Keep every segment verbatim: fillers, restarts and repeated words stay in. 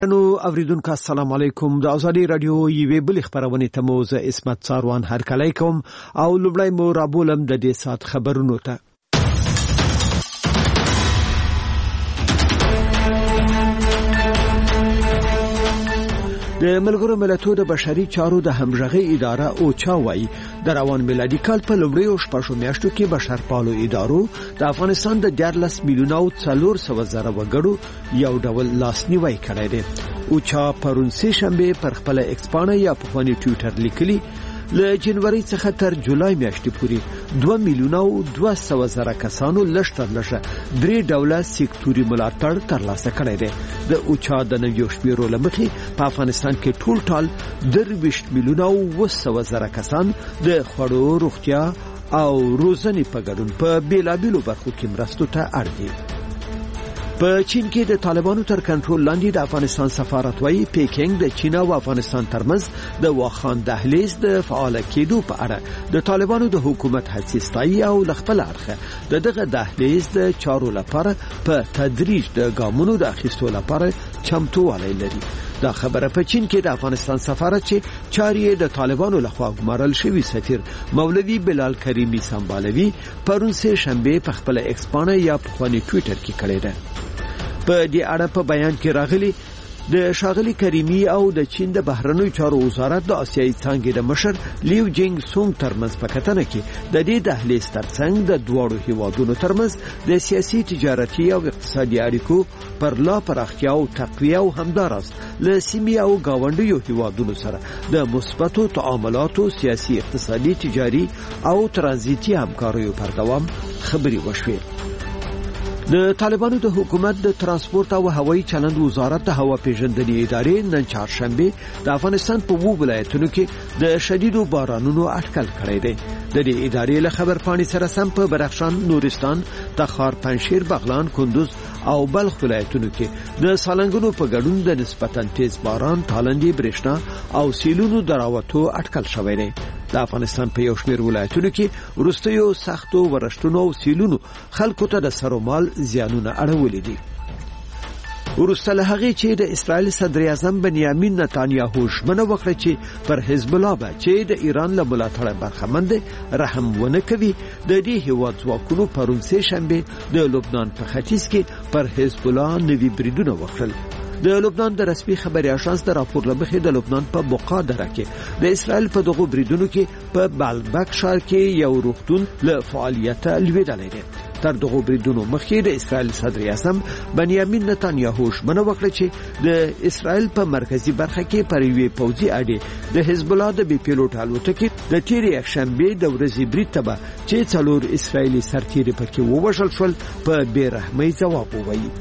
نو اوریدونکو السلام علیکم. د ازادي رادیو یوې بل خبرونه ته مو زه اسمت ساروان هرکلی کوم او لومړی مو رابولم د دې سات خبرونو ته. د ملګرو ملتونو د بشري چارو د همغږي اداره اوچا وايي د روان میلادي کال په لومړیو شپږو میاشتو کې بشرپالو ادارو د افغانستان د دیارلس میلیونه او څلور سوه زره وګړو یو ډول لاسنیوي کړی دی. اوچا پرون سه شنبه پر خپل ایکسپانه یا په خوني ټویټر لیکلي له جنوري څخه تر جولای میاشتې پورې دوه میلیونه او دوه سوه زره کسانو لشتر لشه درې ډوله سکتوري ملاتړ ترلاسه کړی دی. د اوچا د نویو شمیرو لمخې په افغانستان کې ټول ټال درویشت میلیونه او اوه سوه زره کسان د خوړو، روغتیا او روزنې په ګډون په بیلابیلو برخو کې مرستو ته اړ دي. په چین کې د طالبانو تر کنټرول لاندې د افغانستان سفارت وايي پیکینګ د چین او افغانستان ترمنځ د واخان دهلیز د فعال کېدو په اړه د طالبانو د حکومت هڅې ستایي او خپل اړخه د دغه دهلیز د چارو لپاره په تدریج د ګامونو د اخیستو لپاره چمتووالی لري. دا خبره په چین کې د افغانستان سفارت چې چاري د طالبانو لخوا ګمارل شوی سفیر مولوی بلال کریمی سمبالوي پرون سه شنبه په خپل ایکسپانه یا په خوني ټویټر کې کړی دی. په دې اړه په بیان کې راغلي د شاغلي کریمی او د چین د بهرنیو چارو وزارت د آسیایي څانګې د مشر لیو جینګ سونګ ترمنځ په کتنه کې د دې دهلیز ترڅنګ د دوړو هیوادونو ترمنځ د سیاسي، تجارتي او اقتصادي اړیکو پر لا پراختیا او تقویه او همدارس له سیمې او گاونډیو هیوادونو سره د مثبتو تعاملاتو، سیاسي، اقتصادي، تجاري او ترانزیتي همکاریو پر دوام خبري وشوې. د طالبانو د حکومت د ترانسپورت او هوایي چلند وزارت د هوا پیژندنې ادارې نن چهارشنبه د افغانستان په وو ولایتونو کې د شدیدو بارانونو اټکل کړی دی. د دې ادارې له خبرپاڼې سره سم په بدخشان، نورستان، تخار، پنجشیر، بغلان، کندوز او بلخ ولایتونو کې د سالنګونو په ګډون د نسبتاً تیز باران، تالندې، برېښنا او سیلونو دراوتو اټکل شوی دی. د افغانستان په یو شمېر ولایتونو کې وروستیو سختو ورښتونو او سیلونو خلکو ته د سر او مال زیانونه اړولي دي. وروسته له هغې چې د اسرائیل صدر اعظم بنیامین نتانیاهو ژمنه وکړه چې پر حزب الله به چې د ایران له ملاتړه برخمن دی رحم ونه کوي، د دې هیواد ځواکونو پرون سه شنبه د لبنان په ختیځ کې پر حزب الله نوي بریدونه وکړل. د لبنان د رسمي خبري اژانس د راپور لمخې د لبنان په بقا دره کې د اسرائیل په دغو بریدونو کې په بالبک ښار کې یو روغتون له فعالیته لوېدلی دی. تر دغو بریدونو مخکې د اسرائیل صدر اعظم بنیامین نتانیاهو ژمنه وکړه چې د اسرائیل په مرکزي برخه کې پر یوې پوځي اډې د حزب الله د بي پیلوټ الوتکې د تیرې یکشنبې د ورځې برید ته به چې څلور اسرائیلي سرتیري پکې ووژل شول په بې رحمۍ ځواب ووایي.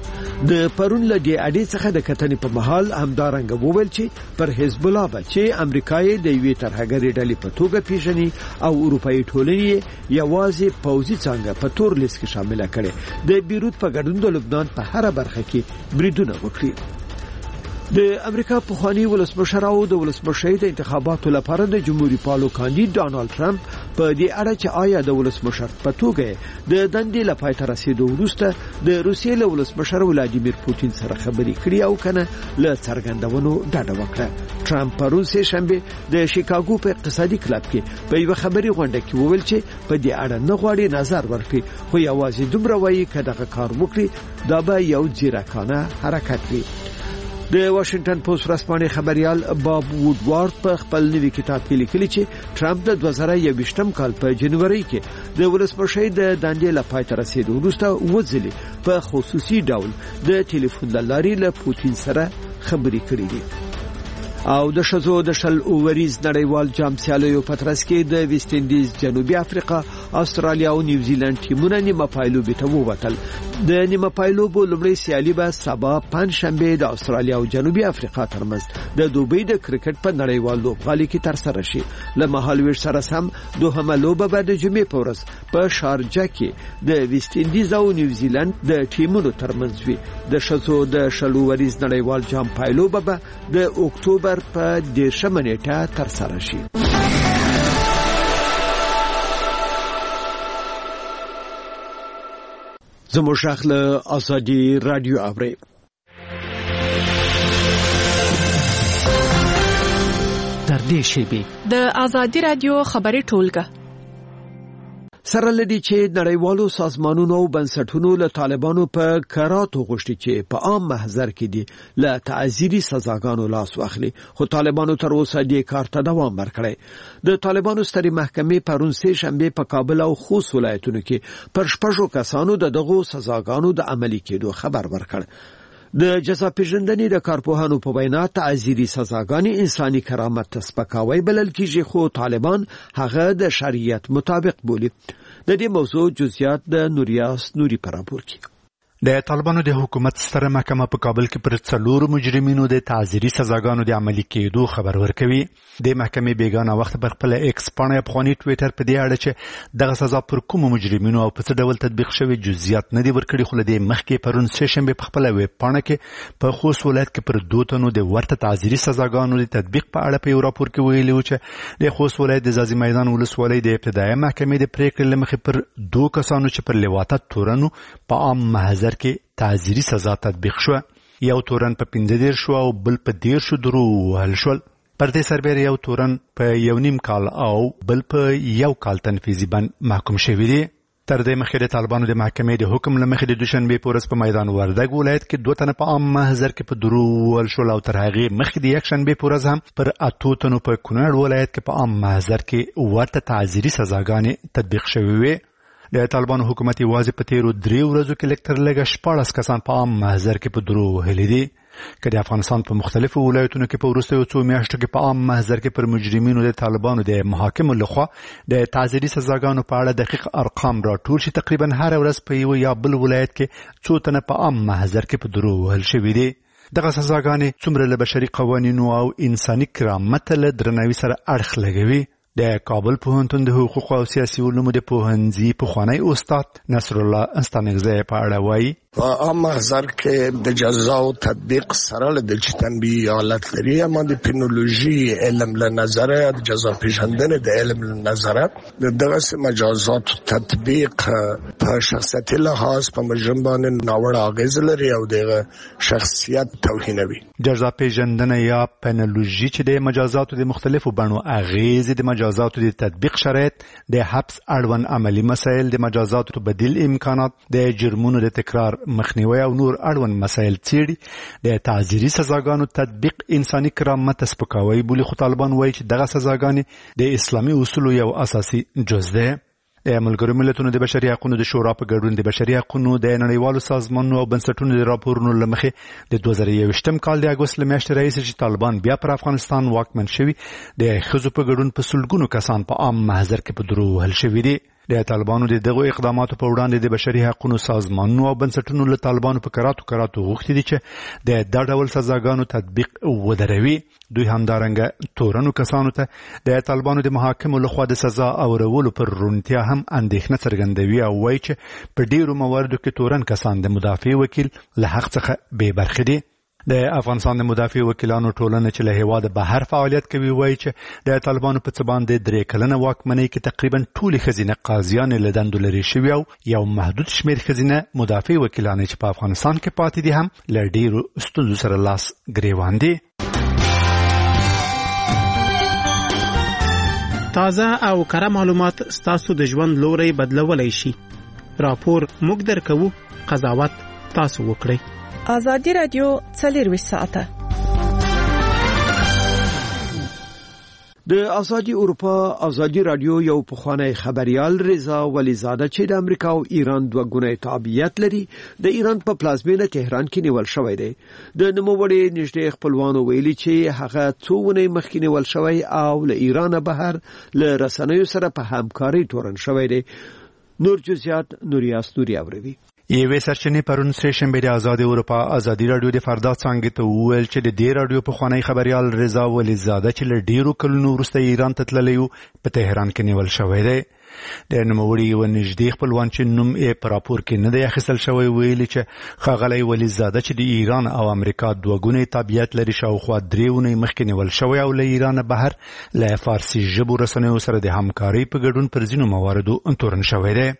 د پرون له دې اډې څخه د کتنې په محل همدارنګه وویل چې پر حزب الله به چې امریکای د یوې ترهګرې ډلې په توګه پیژني او اروپایي ټولنې یوازې پوځي څانګه په تور لیست کې شامله کړي د بیروت په ګډون د لبنان په هر برخه کې بریدونه وکړي. د امریکا پخوانی ولسمشر او د ولسمشۍ د انتخاباتو لپاره د جمهوریت پالو کاندید ډانلډ ټرمپ په دې اړه چې آیا د ولسمشر په توګه د دندې لپاره تر رسیدو وروسته د روسیې له ولسمشر ولادیمیر پوتین سره خبرې کړې او کنه له څرګندونو ډډه وکړه. ټرمپ پرون سه شنبه د شیکاګو په اقتصادي کلب کې په یو خبري غونډه کې وویل چې په دې اړه نه غواړي نظر ورکړي، خو یوازې دومره وایي چې دغه کار وکړي دا به یو ځیرکانه حرکت وي. د واشنگټن پوسټ رسمانه خبريال باب وودوارد په خپل نوي کتاب کې لیکلي چې ټرمپ د دوه زره یوویشتم کال په جنوري کې د ولسمشۍ د دندې لپاره تر رسیدو وروسته وځلې په خصوصي ډول د ټلیفون لارې له پوتین سره خبرې کړې دي. او د شزو د شل اووریز نړیوال جام سیالیو په ترڅ کې د ویسټ انډیز، جنوبي افریقا، استرالیا او نیوزیلند ټیمونه نیمه پایلوبې ته ووتل. د نیمه پایلوبو لومړی سیالي به سبا پنځشنبه د استرالیا او جنوبي افریقا ترمنځ د دوبۍ د کرکټ په نړیوال لوبغالي کې ترسره شي. له مهالویش سره سم دوهمه لوبه به د جمعې په ورځ په شارجه کې د ویسټ انډیز او نیوزیلند د ټیمونو ترمنځ وي. د شزو د شل اووریز نړیوال جام پایلوبه به د اکتوبر په دیرشمه نیټه ترسره شي. زموږ شخله ازادي رادیو اوري. نږدې شیبې. د آزادي رادیو خبري ټولګه سره لدی چې نړیوالو سازمانونو او بنسټونو له طالبانو په کراتو غوښتي چې په عام محضر کې دي له تعزیري سزاګانو لاس واخلي، خو طالبانو تر اوسه دې کار ته دوام ورکړی. د طالبانو سترې محکمې پرون سه شنبه په کابل او خوست ولایتونو کې پر شپږو کسانو د دغو سزاګانو د عملي کېدو خبر ورکړ. د جزا پیژندنې د کارپوهانو په وینا تعزیري سزاګانې انساني کرامت ته سپکاوی بلل کیږي، خو طالبان هغه د شریعت مطابق بولي. د دې موضوع جزئیات د نوریاس نوري پر راپور کې. د طالبانو د حکومت ستره محکمه په کابل کې پر څلورو مجرمینو د تعزیري سزاګانو د عملي کېدو خبر ورکوي. د محکمې بیگانه وخت پر خپل ایکس پاڼه افغاني ټوئیټر په دې اړه چې دغه سزا پر کوم مجرمینو او په څه ډول تطبیق شوی جزئیات نه دي ورکړي، خو د مخکې پرون سه شنبه په خپل ویب پاڼه کې په خوست ولایت کې پر دوه تنو د ورته تعزیري سزاګانو د تطبیق په اړه په یو راپور کې ویلي و چې د خوست ولایت د ځاځي میدان ولسوالۍ د ابتدایي محکمې د پریکړې لمخې پر دوه کسانو چې پر لواطت تورنو په عام محضر کې تعزیري سزا تطبیق شو. یو تورن په پنځه دېرش شو او بل په دېرش درو وهل شول. پر دې سربېره یو تورن په یو نیم کال او بل په یو کال تنفیذي بند محکوم شوی دی. تر دې مخکې د طالبانو د محکمې د حکم لمخې د دوشنبه په ورځ په میدان وردګ ولایت کې دوه تنه په عام محضر کې په درو وهل شول او تر هغې مخکې د یک شنبه په ورځ هم پر اتو تنو په کونړ ولایت کې په عام محضر کې ورته تعزیري سزاګانې تطبیق شوې وې. د طالبانو حکومت یوازې په تیرو درې ورځو کې لږ تر لږه شپاړس کسان په عام محضر کې په درو وهلي دي. که د افغانستان په مختلفو ولایتونو کې په وروستیو څو میاشتو کې په عام محضر کې پر مجرمینو د طالبانو د محاکمو لخوا د تعزیري سزاګانو په اړه دقیق ارقام راټول شي، تقریبا هر ورځ په یو یا بل ولایت کې څو تنه په عام محضر کې په درو وهل شوي دي. دغه سزاګانې څومره له بشري قوانینو او انساني کرامت له درناوي سره اړخ لګوي. د کابل پوهنتون د حقوق او سیاسي علومو د پوهنځي پخوانی استاد نصر الله استانګزی په اړه وایي عام محضر کې د جزا او تطبیق سره د تنبیه حالت لري، اما د پینولوژي علم له نظره د جزا پیژندنې د علم له نظره دغه مجازات تطبیق په شخصیتي لحاظ په مجرم باندې ناوړه اغیز لري او د شخصیت توهینوي. جزا پیژندنه یا پینولوژي چې د مجازاتو د مختلفو بڼو اغیز د مجازاتو د تطبیق شرایط، د حبس اړوند عملی مسایل، د مجازاتو بدیل امکانات، د جرمونو د تکرار مخنیوي او نور اړوند مسایل څیړي. د تعزیري سزاګانو تطبیق انساني کرامت ته سپکاوی بولي، خو طالبان وایي چې دغه سزاګانې د اسلامي اصولو یو اساسي جز ده. د ملګرو ملتونو د بشري حقوقو د شورا په ګډون د بشري حقوقو د نړیوالو سازمانونو او بنسټونو د راپورونو لمخې د دوه زره یوویشتم کال د اګوست له میاشتې راهیسې چې طالبان بیا پر افغانستان واکمن شوي، د ښځو په ګډون په سلګونو کسان په عام محضر کې په درو وهل شوي دي. د طالبانو د دغو اقداماتو په وړاندې د بشري حقوقو سازمانونو او بنسټونو له طالبانو په کراتو کراتو غوښتي دي چې د دا ډول سزاګانو تطبیق ودروي. دوی همدارنګه تورنو کسانو ته د طالبانو د محاکمو لخوا د سزا اورولو پر رونتیا هم اندېښنه څرګندوي او وایي چې په ډیرو مواردو کې تورن کسان د مدافع وکیل له حق څخه بې برخې دي. د افغانستان د مدافع وکیلانو ټولنه چې له هیواده بهر فعالیت کوي وایي چې د طالبانو په څه باندې درې کلنه واکمنۍ کې تقریبا ټولې ښځینه قاضیانې له دندو لرې شوي او یو محدود شمېر ښځینه مدافع وکیلانې چې په افغانستان کې پاتې دي هم له ډېرو ستونزو سره لاس ګریوان دي. تازه او کره معلومات ستاسو د ژوند لوري بدلولای شي. راپور موږ درکوو، قضاوت تاسو وکړئ. آزادی رادیو څلورویشت ساعته. د آزادی اروپا آزادی رادیو یو پخوانی خبريال رضا ولیزاده چې د امریکا او ایران دوه ګونی تابعیت لري، د ایران په پلازمینه تهران کې نیول شوی دی. د نوموړي نږدې خپلوانو ویلي چې هغه څو ونې مخکې نیول شوی او له ایران بهر له رسنیو سره په همکاري تورن شوی دی. نور جزئیات نوریاس نوري اوروي. یوه سرچینې پرون سه شنبه د آزاد اروپا آزادی رادیو د فردا څنګه ته ویل چې د دې رادیو په خوانی خبريال رضا ولیزاده چې له ډیرو کلونو وروسته ایران ته تللی و په تهران کې نیول شوی دی. د نوموړي یو نږدې خپلوان چې نوم یې په راپور کې نه دی اخیستل شوی ویلي چې ښاغلی ولیزاده چې د ایران او امریکا دوه ګونی تابعیت لري شاوخوا درې ونې مخکې نیول شوی او له ایران بهر له فارسي ژبو رسنیو سره د همکارۍ په ګډون پر ځینو مواردو تورن شوی دی.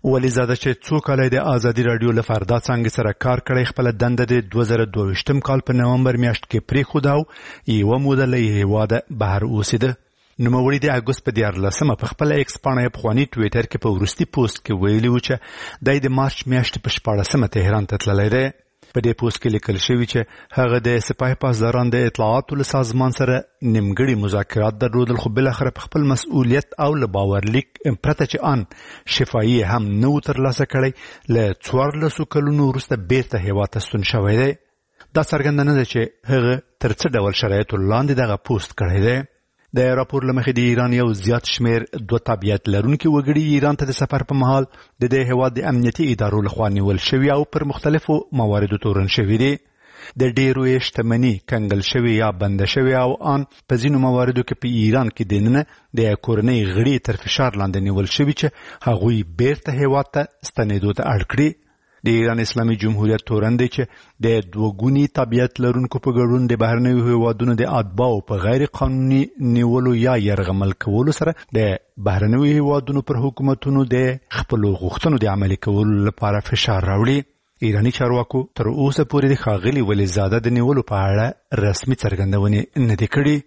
ولیزاده چې څو کاله د ازادي رادیو له فردا څنګه سره کار کړی خپل دنده د دوه زره دوه ویشتم کال په نومبر میاشت کې پریښود او یوه موده له هیواده بهر اوسېده. نوموړي د اګوست په دیارلسمه په خپل ایکس پاڼه پخواني ټویټر کې په وروستي پوسټ کې ویلي و چې دی د مارچ میاشتې په شپاړسمه تهران ته تللی دی. په دې پوسټ کې لیکل شوي چې هغه د سپاه پاسداران د اطلاعاتو له سازمان سره نیمګړي مذاکرات درلودل، خو بالاخره په خپل مسؤلیت او له باورلیک پرته چې ان شفایي هم نه و ترلاسه کړی له څوارلسو کلونو وروسته بیرته هیواد ته ستون شوی دی. دا څرګنده نه ده چې هغه تر څه ډول شرایطو لاندې دغه پوسټ کړی دی. د راپور له مخې د ایران یو زیات شمیر دوه تابعیت لرونکي وګړي ایران ته د سفر په مهال د دې هیواد د امنیتي ادارو لخوا نیول شوي او پر مختلفو مواردو تورن شوي دي. د ډیرو یې شتمني کنګل شوي یا بنده شوي او ان په ځینو مواردو کې په ایران کې دننه د کورنۍ غړي تر فشار لاندې نیول شوي چې هغوی بیرته هیواد ته ستنېدو ته اړ کړي. د ایران اسلامي جمهوریت تورن دی چې د دوګونی تابعیت لرونکو په ګډون د بهرنیو هیوادونو د اتباعو په غیر قانوني نیولو یا یرغمل کولو سره د بهرنیو هیوادونو پر حکومتونو د خپلو غوښتنو د عملي کولو لپاره فشار راوړي. ایرانی چارواکو تر اوسه پورې د ښاغلي ولیزاده د نیولو په اړه رسمي څرګندونې نه دي کړي.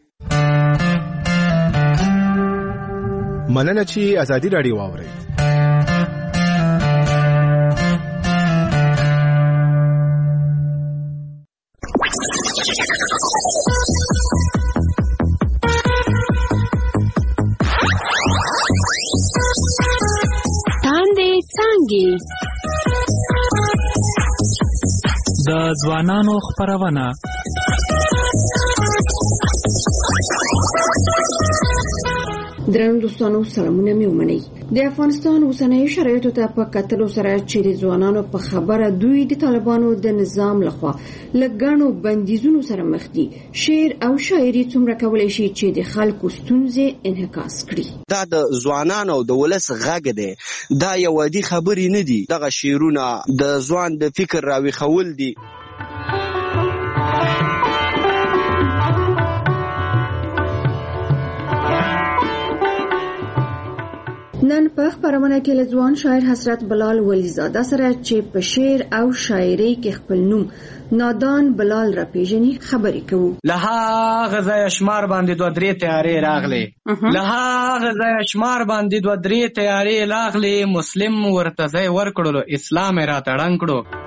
مننه چې ازادي راډیو واورئ. د ځوانانو خپرونه. درنو دوستانو سلامونه مې ومنئ. د افغانستان اوسنۍ شرایطو ته په کتلو سره چې د ځوانانو په خبره دوی د طالبانو د نظام لخوا لګڼو بندیزونو سره مخ دي، شعر او شاعري څومره کولی شي چې د خلکو ستونزې انعکاس کړي. دا د ځوانانو د ولس غږ دی، دا یو عادي خبرې نه دي. دغه شعرونه د ځوان د فکر راویښول دي. نن په خبرونه کې له ځوان شاعر حضرت بلال ولیزاده سره چې په شعر او شاعري کې خپل نوم نادان بلال را پیژني خبرې کوو. له هغه ځایه شمار باندې دوه درې تیارې راغلې، له هغه ځایه شمار باندې دوه درې تیارې راغلې، مسلم ورته ځای ورکړلو، اسلام یې راته ړنګ کړو.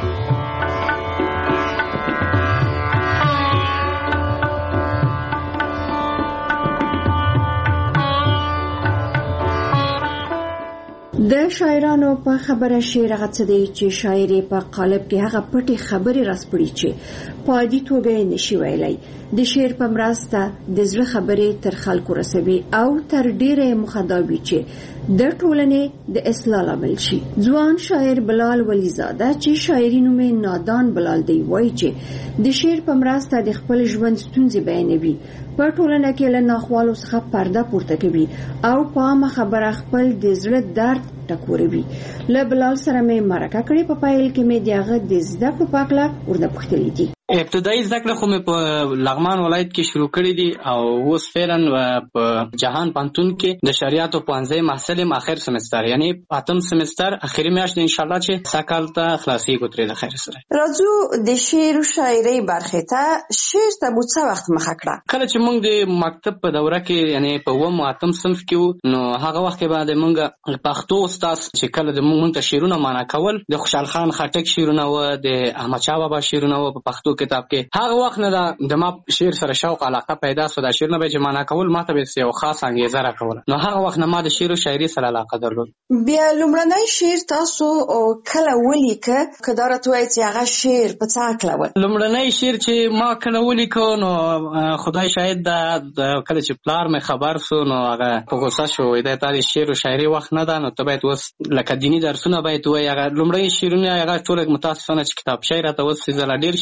د شاعرانو په خبره شعر هغه څه دی چې شاعر په قالب کې هغه پټې خبرې راسپړي چې په عادي توګه نشي ویلای. د شعر په مرسته د زړه خبرې تر خلکو رسوي او تر ډیره مخداوي چې د ټولنې د اصلاح لامل شي. ځوان شاعر بلال ولیزاده چې شاعري نوم یې نادان بلال دی وایي چې د شعر په مرسته د خپل ژوند ستونزې بیانوي، په ټولنه کې له ناخوالو څخه پرده پورته کوي او په عامه خبره خپل د زړه درد ټکوروي. له بلال سره مې مرکه کړې، په پایل کې مې د هغه د زده کړو په اړه ورته پوښتلې دي. ابتدایي زده کړه خو مې په لغمان ولایت کې شروع کړې دي او اوس فعلا په جهان پوهنتون کې د شریعت پوهنځي محصل یم، اخر سمستر یعنی اتم سمستر اخري میاشت ان شاء الله چې ساکال ته خلاصي کوتري د خیر سره. راځو د شعر او شاعري برخه ته. شعر ته مو څه وخت مخه کړه؟ کله چې موږ د مکتب په دوره کې یعنی په اووم اتم صنف کې نو هغه وخت کې باندې موږ پښتو استاد چې کله د موږ ته شعرونه معنا کول، د خوشحال خان خټک شعرونه و، د احمد شاه بابا شعرونه و په پښتو کتاب کې. هغه وخت نه د ما شعر سره شوق علاقه پیدا شو. د شعرونه به چې معنا کول ماته به یو خاص انګیزه راکوله. نو هغه وخت نه ما د شعر او شاعري سره علاقه درلود. بیا لومړنی شعر تاسو کله ولیکه؟ که دا راته وایي چې هغه شعر په څه کله و؟ لومړنی شعر چې ما کله ولیکو نو خدای شاهد دا کله چې پلار مې خبر سو نو هغه په غوسه شو، وای دا تاسو شعر او شاعري وخت نه ده، نو ته باید اوس لکه دینی درسونه باید وای. هغه لومړی شعرونه هغه ټول متاسفانه چې کتاب شاعر ته اوس زلا ډیر شعرونه مې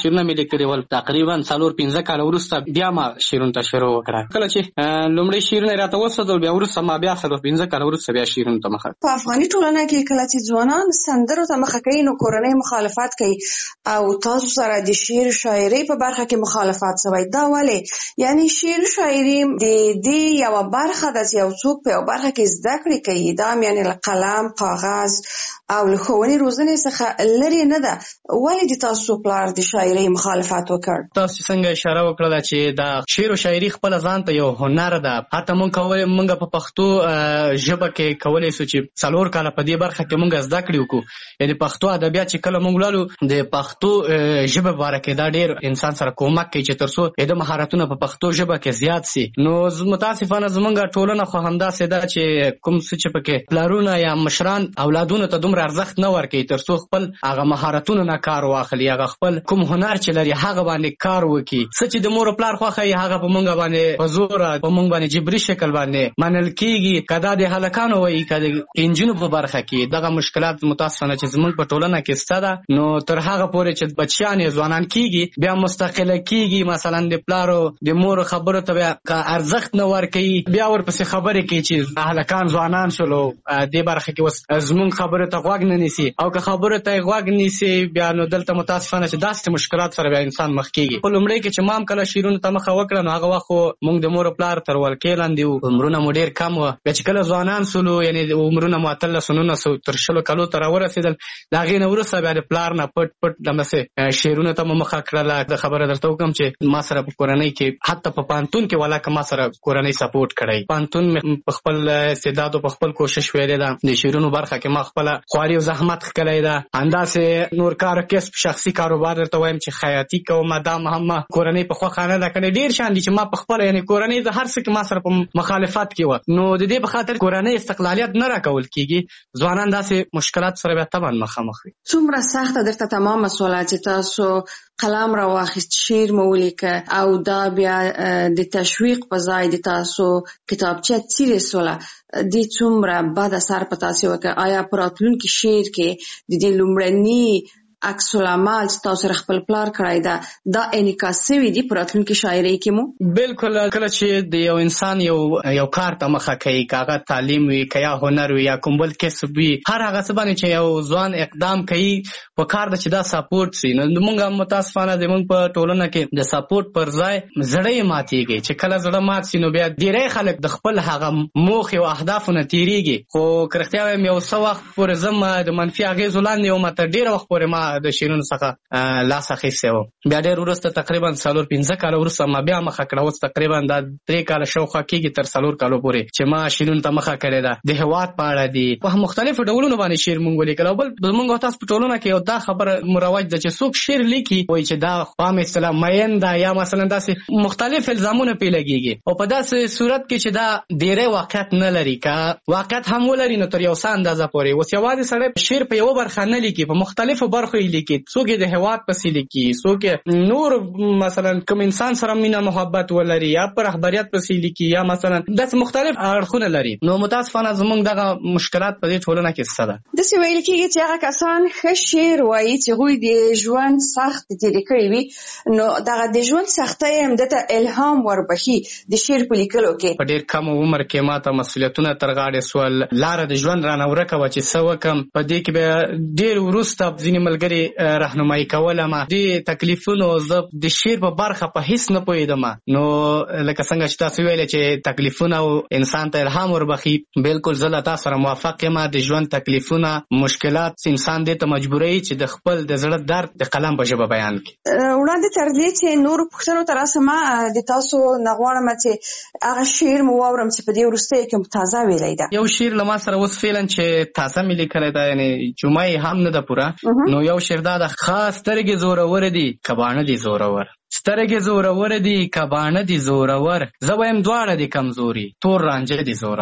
کړي ول. تقریبا څلور پنځه کال وروسته بیا ما شعرونه ته شروع وکړه. کله چې لومړی شعرونه راته وسدل بیا وروسته ما بیا څلور پنځه کال وروسته بیا شعرونه ته مخه. په افغاني ټولنه کې کله چې ځوانان سندرو ته مخه کوي نو کورنۍ مخالفت کوي او تاسو سره د شعر شاعري په برخه کې مخالفت شوی. دا ولې؟ یعنی شعر شاعري د دې یو برخه د یو څوک په برخه کې زده کړې کوي. دا یعنی قلم، کاغذ او له ښوونې روزنې څخه لري نه ده. ولې د تاسو پلار د شاعري مخالفت وکړ؟ تاسو څنګه اشاره وکړه چې دا شعر او شاعري خپل ځان ته یو هنر ده. حتی مونږ کولای مونږ په پښتو ژبه کې کولای شو چې څلور کاله په دې برخه کې مونږ زده کړې وکړو. یعنی پښتو ادبیات چې کله مونږ لالو د پښتو ژبه باره کې دا ډېر انسان سره کومک کوي چې ترڅو د مهارتونه په پښتو ژبه کې زیات سي. نو متاسفانه زمونږ ټولنه خو همداسې ده چې کوم څه چې پکې پلارونه یا مشران اولادونو ته دومره ارزښت نه ورکوي ترڅو خپل هغه مهارتونه نه کار واخلي، هغه خپل کوم هنر چې لري هغه باندې کار وکړي. څه چې د مور او پلار خوښه یې هغه په مونږ باندې په زور په مونږ باندې جبري شکل باندې منل کېږي. که دا د هلکانو وایي که د انجونو په برخه کې دغه مشکلات متاسفانه چې زمونږ په ټولنه کې شته ده. نو تر هغه پورې چې بچیان یې ځوانان کېږي بیا مستقله کېږي، مثلا د پلارو د مور خبرو ته بیا ارزښت نه ورکوي، بیا ورپسې خبرې کوي چې هلکان ځوانان شولو دې برخه کې اوس زمونږ خبرو ته غوږ نه نیسي. او که خبرو ته غوږ نیسي بیا نو دلته متاسفانه چې داسې مشکلات سره بیا انسان مخ کېږي. په لومړی کې چې ما هم کله شعرونو ته مخه وکړه نو هغه وخت خو مونږ د مور او پلار تر ولکې لاندې وو، عمرونه مو ډېر کم وه. بیا چې کله ځوانان سولو یعنې عمرونه مو اتلس نولس تر شلو کلو ته راورسېدل، د هغې نه وروسته بیا د پلار نه پټ پټ دمسې شعرونو ته مو مخه کړله. د خبره درته وکړم چې ما سره په کورنۍ کې حتی په پوهنتون کې ولاکه ما سره کورنۍ سپورټ کړی. پوهنتون مې په خپل استعداد او په خپل کوشش ویلې ده. د شعرونو برخه کې ما خپله خواري او زحمت ښکلی ده. همداسې نور کار کسب شخصي کاروبار درته وایم چې خیاطي کوم. دا هم کورنۍ په خوښه نه ده کړې. ډېر شیان دي چې ما په خپله یعنې کورنۍ د هر څه کې ما سره په مخالفت کې وه. نو د دې په خاطر کورنۍ استقلالیت نه راکول کېږي. ځوانان داسې مشکلات سره بیا طبعا مخامخ وي. څومره سخته درته تمامه سوله چې تاسو قلم را واخیست شعر مو ولیکه او دا بیا د تشویق په ځای د تاسو کتابچه څیرې سوله، دې څومره بد اثر په تاسو وکړ؟ آیا په راتلونکي شعر کې د دې لومړني عکس العمل چې تاسو سره خپل پلار کړی ده دا انعکاس شوی دی په راتلونکي شاعرۍ کې مو؟ بالکل. کله چې د یو انسان یو یو کار ته مخه کوي، که هغه تعلیم وي که یا هنر وي یا کوم بل کسب وي، هر هغه څه باندې چې یو ځوان اقدام کوي په کار ده چې دا سپورټ سي. نو موږ متاسفانه زموږ په ټولنه کې د سپورټ پر ځای زړه یې ماتېږي. چې کله زړه مات سي نو بیا ډېری خلک د خپل هغه موخې او اهدافو نه تېرېږي. خو که رښتیا وایم یو څه وخت پورې زه د منفي اغېزو لاندې وم، تر ډېره وخت پورې ما د شعرونو څخه لاس اخیستی و. بیا ډېر وروسته تقریبا څلور پنځه کاله وروسته ما بیا مخه کړه. اوس تقریبا دا درې کاله شاوخوا کېږي تر څلور کالو پورې چې ما شعرونو ته مخه کړې ده. د هېواد په اړه دي په مختلفو ډولونو باندې شعر مونږ ولیکل. او بل زمونږ تاسو په ټولنه کې یو دا خبره مروج ده چې څوک شعر لیکي وایي چې دا عام اصطلاح مین ده یا مثلا داسې مختلف الزامونه پرې لګېږي. او په داسې صورت کې چې دا ډېری واقعیت نه لري، که واقعیت هم ولري نو تر یو څه اندازه پورې. اوس یوازې سړی شعر په یوه برخه نه لیکي، په مختلفو برخو یې لیکي. څوک یې د هېواد پسې لیکي، څوک نور مثلا کوم انسان سره مینه محبت ولري یا په رهبریت پسې لیکي یا مثلا داسې مختلف اړخونه لري. نو متاسفانه زمونږ دغه مشکلات په دې ټولنه کې شته ده. داسې ویل کېږي چې هغه کسان ښه شعر وایي چې هغوی د ژوند سخت تېرې کړي وي، نو دغه د ژوند سختۍ هم ده ته الهام وربخي د شعر په لیکلو کې. په ډېر کم عمر کې ما ته مسؤلیتونه تر غاړې سول، لاره د ژوند رانه ورکه وه چې څه وکړم. په دې کې بیا ډېر وروسته ځینې ملګري رهنمایي کولم. دې تکلیفونو زه د شعر په برخه په هیڅ نه پوهېدم. نو لکه څنګه چې تاسو ویلې چې تکلیفونه او انسان ته الهام وربخي، بالکل زه له تاسو سره موافق یم. د ژوند تکلیفونه مشکلات انسان دې ته مجبوروي چې د خپل د زړه درد د قلم په ژبه بیان کړي. وړاندې تر دې چې نورو پوښتنو ته راسم، د تاسو نه غواړم چې هغه شعر مو واورم چې په دې وروستیو کې مو تازه ویلی ده. یو شعر له ما سره اوس فعلا چې تازه مې لیکلی ده، یعنې جمعه یې هم نه ده پوره. نو یو شعر دا ده: خاص سترګې زورور دي کباڼه دي زورور، سترګې زورور دي کباڼه دي زورور، زه وایم دواړه دي کمزوري تور رانجه دي زورور.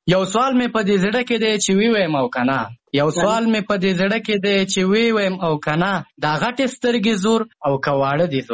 یو سوال مې په دې زړه کې دی چې وی وایم او کنه یو سوال مې په دې زړه کې دی چې وی وایم او کنه دا غټې سترګې زور او کواړه دي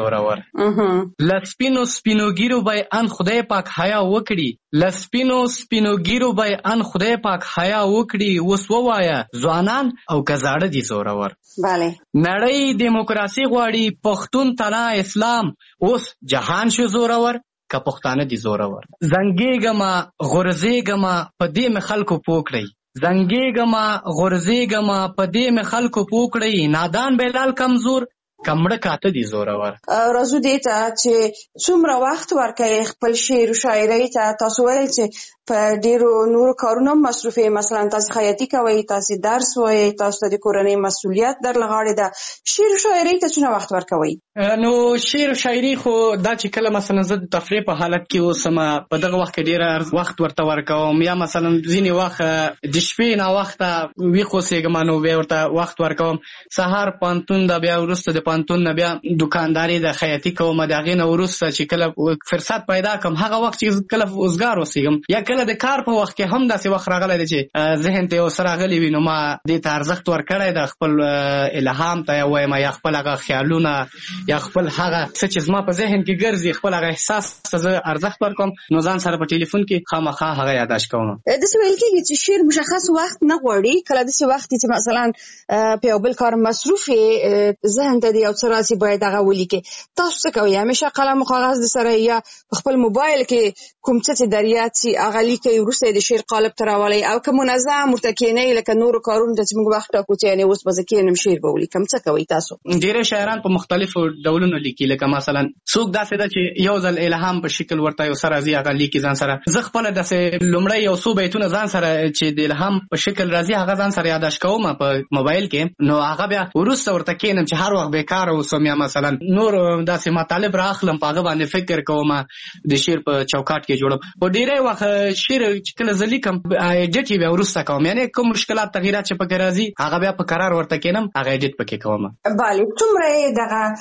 زورور لسپینو سپینو ګیرو بای ان خدای پاک حیا وکړي لسپینو سپینو ګیرو بای ان خدای پاک حیا وکړي اوس ووایه ځوانان او کزاړه دي زورور بله نړۍ دیموکراسي غواړي پښتون تنا اسلام اوس جهان شو زورور که پښتانه دي زورور زنګېږمه غورځېږمه په دې مې خلکو پوکړئ زنګېږمه غورځېږمه په دې مې خلکو پوکړئ نادان بلال کمزور کمړه کاته دي زورور راځو دې ته چې څومره وخت ورکوي خپل شعر او شاعرۍ ته تاسو ویل چې په ډیرو نورو کارونو مصروف یې مثلا تاسو خیاطي کوئ تاسو درس وایئ تاسو د کورنۍ مسؤلیت در لغاړې ده شعر او شاعرۍ ته څومره وخت ورکوئ نو شعر او شاعري خو دا چې کله مثلا زه د تفریح په حالت کې اوسم په دغه وخت کې ډیر وخت ورته ورکوم یا مثلا ځینې وخت د شپې نه وخته ویښ اوسېږم نو بیا ورته وخت ورکوم سهار پوهنتون ده بیا وروسته د پوهنتون نه بیا دوکانداري د خیاطي کوم د هغې نه وروسته چې کله فرصت پیدا کړم هغه وخت چې کله وزګار اوسېږم یا کله د کار په وخت کې هم داسې وخت راغلی دی چې ذهن ته یو څه راغلی وي نو ما دې ته ارزښت ورکړی د خپل الهام ته یا وایم یا خپل هغه خیالونه یا خپل هغه څه چې زما په ذهن کې ګرځي خپل هغه احساس ته زه ارزښت ورکوم نو ځان سره په ټلیفون کې خامخا هغه یاداشت کوم داسې ویل کېږي چې شعر مشخص وخت نه غواړي کله داسې وخت چې مثلا په یو بل کار مصروف یې ذهن ته د یو څه راسي باید هغه ولیکې تاسو څه کوئ همیشه قلم او کاغذ د سره یا په خپل موبایل کې کوم څه چې در یاد سي هغه لیکئ وروسته د شعر قالب ته راولئ او که منظم ورته کښېنئ لکه نورو کارونو ته چې موږ وخت ټاکو چې یعنې اوس به زه کښېنم شعر به ولیکم څه کوئ تاسو ډېری شاعران په مختلفو ډولونو لیکي لکه مثلا څوک داسې ده چې یو ځل الهام په شکل ورته یو څه راځي هغه لیکي ځان سره زه خپله داسې لومړی یو څو بیتونه ځان سره چې د الهام په شکل راځي هغه ځان سره یاداشت کوم په موبایل کې نو هغه بیا وروسته ورته کښېنم چې هر وخت بیکاره اوسم یا مثلا نور داسې مطالب راخلم په هغه باندې فکر کوم د شعر په چوکاټ کې جوړم په ډېری وخت شعر چې کله زه لیکم ایډیټ یې بیا وروسته کوم یعنې کوم مشکلات تغیرات چې پکې راځي هغه بیا په قرار ورته کښېنم هغه ایډیټ پکې کوم بله څومره یې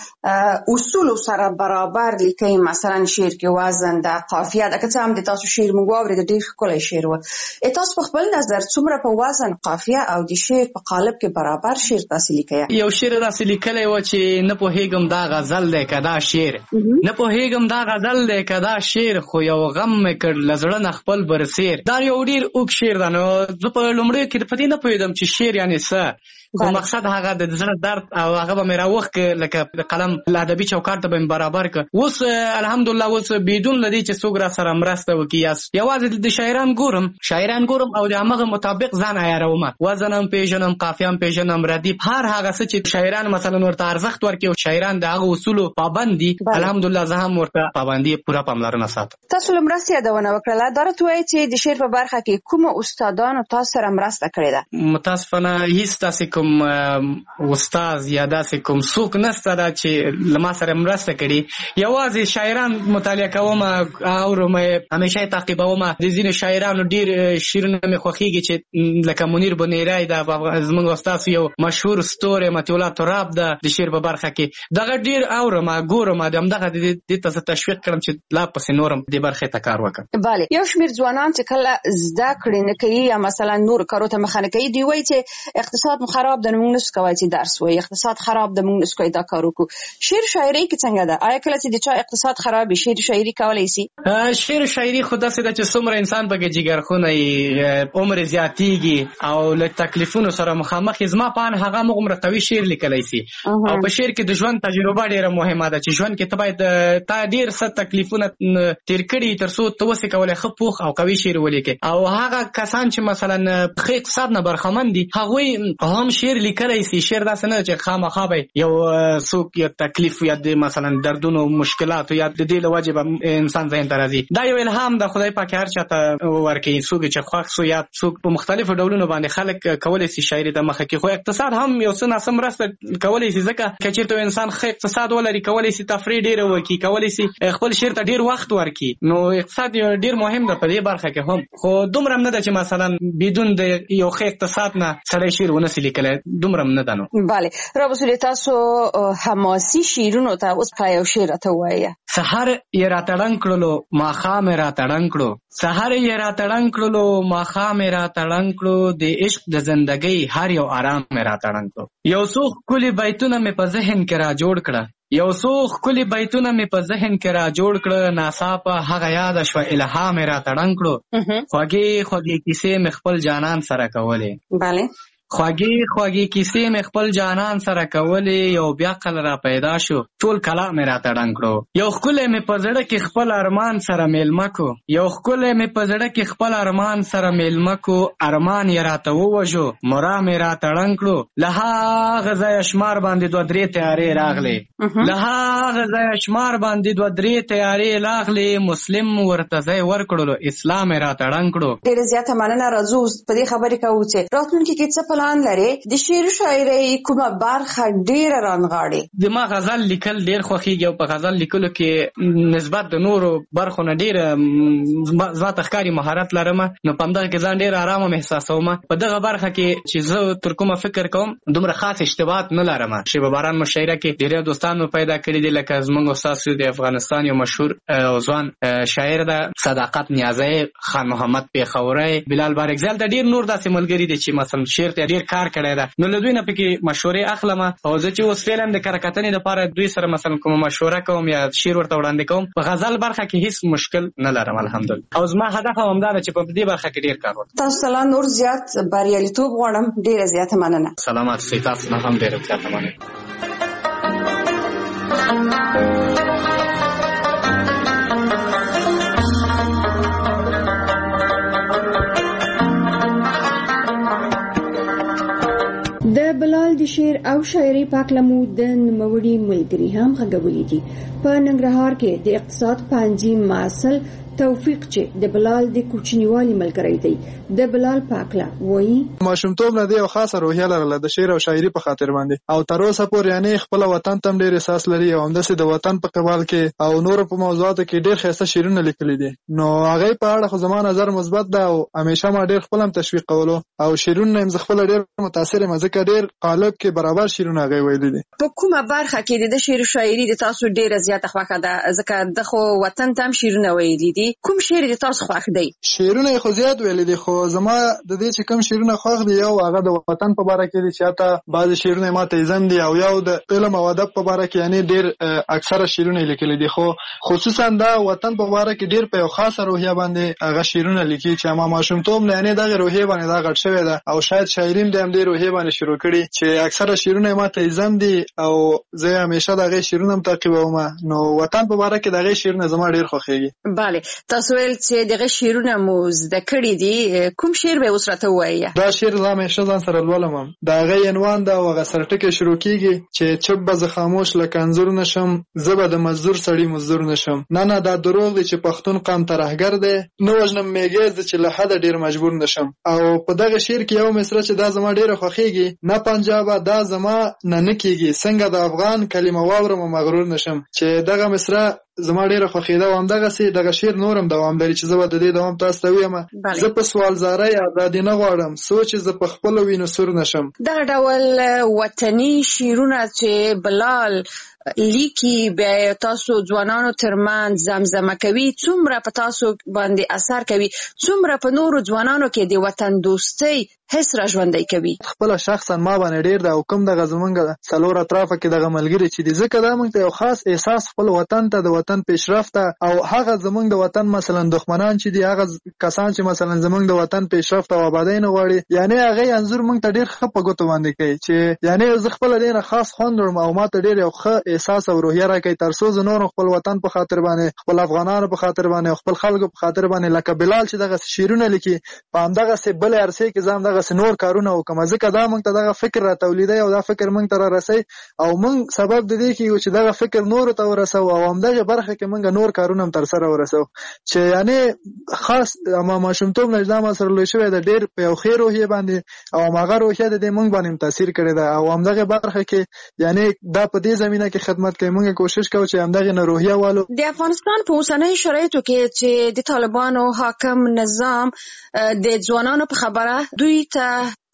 دغه اصولو سره برابر لیکئ مثلا شعر کې وزن ده قافیه ده که څه هم د تاسو شعر موږ واورېده ډېر ښکلی شعر و تاسو په خپل نظر څومره په وزن قافیه او د شعر په قالب کې برابر شعر تاسې لیکئ یو شعر داسې لیکلی و چې نه پوهېږم دا غزل دی که دا شعر نه پوهېږم دا غزل دی که دا شعر خو یو غم مې کړ له زړه نه خپل برسیر دا یو ډېر اوږد شعر ده نو زه په لومړیو کې په دې نه پوهېدم چې شعر یعنې څه خو مقصد هغه د زړه درد او هغه به مې راوښکه لکه د قلم ادبي چوکاټ ته به مې برابر کړه اوس الحمدلله اوس بدون له دې چې څوک را سره مرسته وکړي یوازې د شاعران ګورم شاعران ګورم او د همغه مطابق ځان عیاروم وزن هم پېژنم قافیه هم پېژنم ردیف هر هغه څه چې شاعران مثلا ورته ارزښت ورکړي او شاعران د هغه اصولو پابند دي الحمدلله زه هم ورته پابندي پوره پاملرنه ساتم تاسو له مرستې یادونه وکړله دا راته ووایئ چې د شعر په برخه کې کومو استادانو تاسو سره مرسته کړې ده متاسفانه هېڅ داسې کوم استاد یا داسې کوم څوک نشته دا چې له ما سره مرسته کړي یوازې شاعران مطالعه کوم اورم همیشه یې تعقیبوم د ځینو شاعرانو ډېر شعرونه مې خوښېږي چې لکه منیر بنیری ده زموږ استاد یو مشهور ستوری مطیع الله تراب ده د شعر په برخه کې دغه ډېر اورم ګورم د همدغه دې ته زه تشویق کړم چې لا پسې نورم دې برخې ته کار وکړم بله یو شمېر ځوانان چې کله زده کړې نه کوي یا مثلا نور کارو ته مخه نه کوي دوی وایي چې اقتصاد مو خراب ده نو موږ نشو کولی چې درس وایي اقتصاد خراب ده موږ نشو کولی دا کار وکړو شعر شاعرۍ کې څنګه ده آیا کله چې د چا اقتصاد خراب وي شعر شاعري کولی شي شعر شاعري خو داسې ده چې څومره انسان پکې جګرخونه یي عمر زیاتېږي او له تکلیفونو سره مخامخ زما په اند هغه همغومره قوي شعر لیکلی شي او په شعر کې د ژوند تجربه ډېره مهمه ده چې ژوند کې ته باید تا ډېر څه تکلیفونه تېر کړي تر څو ته وسې کولی ښه پوخ او قوي شعر ولیکې او هغه کسان چې مثلا ښه اقتصاد نه برخمن دي هغوی هم شعر لیکلی شي شعر داسې نه چې خامخا به یو څوک یا تکلیف یا د مثلا دردونو مشکلاتو یا د دې له وجې به انسان ذهن ته راځي دا یو الهام د خدای پاک هر چا ته ورکوي څوک چې خوښ سو یا څوک په مختلفو ډولونو باندې خلک کولی شي شاعري ته مخه کړي خو اقتصاد هم یو څه ناسم مرسته کولی شي ځکه که چېرته انسان ښه اقتصاد ولري کولی شي تفریح ډېره وکړي کولی شي خپل شعر ته ډېر وخت ورکړي نو اقتصاد یو ډېر مهم ده په دې برخه کې هم خو دومره هم نه ده چې مثلا بدون د یو ښه اقتصاد نه سړی شعر ونه شي لیکلی دومره هم نه ده نو بله رابسولې تاسو حماسي ولسی شعرونو ته اوس په یو شعر ته وایي. سحر یې را تړنګ کړلو ماښام یې را تړنګ کړو، سحر یې را تړنګ کړلو ماښام یې را تړنګ کړو، د عشق د زندګۍ هر یو آرام یې را تړنګ کړو. یو څو ښکلي بیتونه مې په ذهن کې را جوړ کړه، یو څو ښکلي بیتونه مې په ذهن کې را جوړ کړه، ناڅاپه هغه یاده شوه الهام یې را تړنګ کړو. خوږې خوږې کیسې مې خپل جانان سره کولې، بله خوږې خوږې کیسې مې خپل جانان سره کولې، یو بیا قل را پیدا شو ټول کلام مې را تړنګ کړو. یو ښکلی مې په زړه کې خپل ارمان سره میلمه کو، یو ښکلی مې په زړه کې خپل ارمان سره میلمه کو، ارمان یې راته ووژو مرا مې را تړنګ کړو. له هغه ځایه شمار باندې دوه درې تیارې راغلې، له هغه ځایه شمار باندې دوه درې تیارې راغلې، مسلم ورته ځای ورکړلو اسلام یې را تړنګ کړو. ډېره زیاته مننه. راځو په دې خبرې کوو چې راتلونکي کې څه پلان لري؟ د شعر و شاعرۍ کومه برخه ډېره رانغاړي؟ زما غزل لیکل ډېر خوښېږي او په غزل لیکلو کې نسبت د نورو برخو نه ډېره زما ته ښکاري مهارت لرم، نو په همدغه کې ځان ډېر ارامه محساسوم. په دغه برخه کې چې زه تر کومه فکر کوم دومره خاص اشتباهات نه لرم. شیبه باران مشاعره کې ډېر دوستان مو پیدا کړي دي، لکه زموږ استاد د افغانستان یو مشهور او ځوان شاعر ده صداقت نیازی، خان محمد پیښوری، بلال بارګزال، د ډېر نور داسې ملګري دي چې مثلا شعر ته ډېر کار کړی ده. نو له دوی نه پکې مشورې اخلم او زه چې اوس فعلا د کره کتنې لپاره دوی سره مثلا کومه مشوره کوم یا شعر ورته وړاندې کوم، په غزل برخه کې هیڅ مشکل نه لرم الحمدلله. او زما هدف همدا ده چې په دې برخه کې ډېر کار وکړم. تاسو ته نور زیات بریالیتوب غواړم. ډېره زیاته مننه. سلامات اوسئ. تاسو نه هم ډېره زیاته مننه. د بلال د شعر او شاعري پاکلمو د نوموړي ملګري هم غږولي دي. په ننګرهار کې د اقتصاد پوهنځي محصل توفیق چې د بلال د کوچنیوالي ملګری دی، د بلال پاکله وایي ماشومتوب نه دی او خاصه روحیه لرله د شعر او شاعري په خاطر باندې، او تر اوسه پورې یعنې خپل وطن ته ډېر احساس لري او همداسې د وطن په قبال کې او نورو په موضوعاتو کې ډېر ښایسته شعرونه لیکلي دي. نو هغې په اړه خو زما نظر مثبت ده او همیشه ما ډېر خپل هم تشویق کولو او شعرونه یې زه خپله ډېر متاثر یم ځکه ډېر قالب کې برابر شعرونه هغې ویلي دي. په کومه برخه کې د شعر و شاعري د تاسو ډېره زیاته خوښه ده؟ ځکه د خو وطن ته هم شعرونه ویلي دي، کوم شعر د تاسو خوښ دی؟ شعرونه یې خو زیات ویلي دي، خو زما د دې چې کوم شعرونه خوښ دي یو هغه د وطن په باره کې دي چې حتی بعضې شعرونه ما ته ایزم دي، او یو د علم او ادب په باره کې یعنې ډېر اکثره شعرونه یې لیکلي دي، خو خصوصا دا وطن په باره کې ډېر په یو خاصه روحیه باندې هغه شعرونه لیکي چې ما ماشومتوب نه یعنې دغې روحیې باندې دا غټ شوې ده او شاید شاعري هم د همدې روحیې باندې شروع کړي چې اکثره شعرونه ما ته ایزم دي او زه همیشه د هغې شعرونه هم تعقیبوم. نو وطن په باره کې د هغې شعرونه زما ډېر خوښېږي. بله، تاسو ویل چې دغه شعرونه مو زده کړي دي، کوم شعر به اوس راته ووایه؟ دا شعر زه همیشه ځان سره لولم هم، د هغې عنوان ده او هغه سرټکی شروع کېږي چې چپ به زه خاموش لکه انځور نشم، زه به د مزدور سړي مزدور نشم، نه نه دا دروغ دی چې پښتون قام ترهګر دی، نه وژنم میږی زه چې له حده ډېر مجبور نشم. او په دغه شعر کې یو مصره چې دا زما ډېره خوښېږي، نه پنجابه دا زما نه نه کېږي، څنګه د افغان کلمه واورم او مغرور نشم، چې دغه مصره زما ډېره خوښېده او همدغسې دغه شعر نور هم دوام لري چې زه به د دې دوام تاسو ته ویم. زه په سوالزارۍ ازادي نه غواړم، سوچ زه په خپلو وینو سور نشم. دغه ډول وطني شعرونه چې بلال لیکي بیا تاسو ځوانانو ترمنځ زمزمه کوي، څومره په تاسو باندې اثر کوي، څومره په نورو ځوانانو کې د وطن دوستۍ حس را ژوندی کوي؟ خپله شخصا ما باندې ډېر ده او کوم دغه زمونږ څلور اطرافه کې دغه ملګري چې دي، ځکه دا موږ ته یو خاص احساس خپل وطن ته د وطن پیشرفت ته او هغه زمونږ د وطن مثلا دښمنان چې دي، هغه کسان چې مثلا زمونږ د وطن پیشرفت او آبادۍ نه غواړي، یعنې هغې انځور موږ ته ډېر ښه په ګوتو باندې کوي چې یعنې زه خپله ډېره خاص خوند وړم او ما ته ډېر یو ښه احساس او روحیه راکوي، تر څو زه نور خپل وطن په خاطر باندې، خپل افغانانو په خاطر باندې او خپل خلکو په خاطر باندې لکه بلال چې دغسې شعرونه لیکي په همدغسې بلې عرصې کې زه همدغسې نور کارونه وکړم، ځکه دا موږ ته دغه فکر را تولیدوي او دا فکر موږ ته را رسوي او موږ سبب د دې کېږو چې دغه فکر نورو ته ورسوو او همدغې برخه کې موږ نور کارونه هم ترسره ورسوو چې یعنې خاص ما ماشومتوب نه دا ما سره لوی شوی ده ډېر په یو ښې روحیې باندې او هماغه روحیه د دې موږ باندې هم تاثیر کړې ده او همدغې برخه کې یعنې دا په دې زمینه کې خدمت کوي. موږ کوشش کوو چې همدغې نه روحیه والو. د افغانستان په اوسنیو شرایطو کې چې د طالبانو حاکم نظام د ځوانانو په خبره دوی ته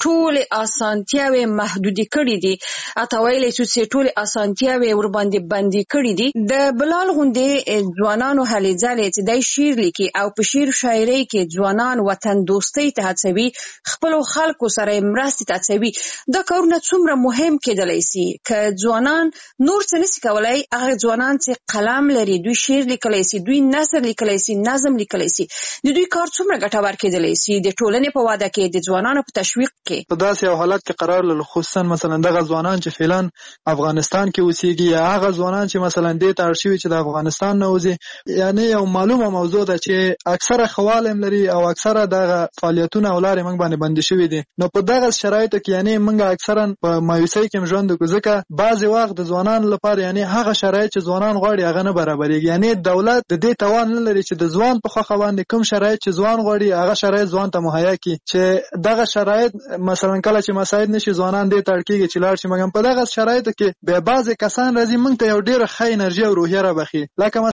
ټول اسانتیاوي محدودي کړې دي، اته ویلې چې ټول اسانتیاوي ور باندې بندي کړې دي. د بلال غوندې ځوانانو هلې ځلې چې دای شعر لیکي او په شعر شاعرۍ کې ځوانان وطن دوستۍ ته هڅوي، خپل خلکو سره مرستې ته هڅوي. دا کارونه څومره مهم کېدلی سي که ځوانان نور څه نشي کولای، هغه ځوانان چې قلم لري دوی شعر لیکلی سي، دوی نثر لیکلی سي، نظم لیکلی سي، د دوی کار څومره ګټور کېدلی سي د ټولنې په واده کې، د ځوانانو په تشویق کې. په داسې یو حالت کې قرار لرل، خصوصا مثلا دغه ځوانان چې فعلا افغانستان کې اوسېږي یا هغه ځوانان چې مثلا دې ته اړ شوي چې د افغانستان نه وځي، یعنی یو معلومه موضوع ده چې اکثره خوالم لري او اکثره دغه فعالیتونه او لارې موږ باندې بندي شوي دي. نو په دغه شرایطو کې یعنی موږ اکثرا په مایوسۍ کې ژوند وکړو، ځکه بعضې وخت د ځوانانو لپاره یعنی هغه شرایط چې ځوانان غواړي هغه نه برابرېږي. یعنی دولت د دې توان نه لري چې د ځوان په خوښه باندې کوم شرایط چې ځوان غواړي هغه شرایط ځوان ته مهیا کړي، چې دغه شرایط مثلا کله چې مساعد نشي ځوانان دې ته اړ کېږي چې لاړ شي. مګر په دغه شرایطو کې بیا بعضې کسان راځي موږ ته یو ډېره ښه انرژي او روحیه رابخي، لکه